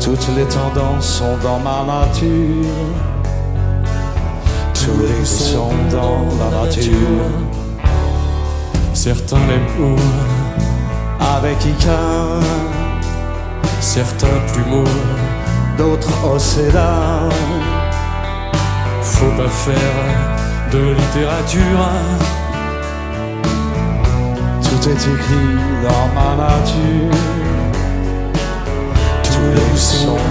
Toutes les tendances sont dans ma nature. Tous les goûts sont dans la nature. Certains l'aiment haut, avec Icar, certains plus mots, d'autres au Cédar. Faut pas faire de littérature. Tout est écrit dans ma nature. Tous les goûts sont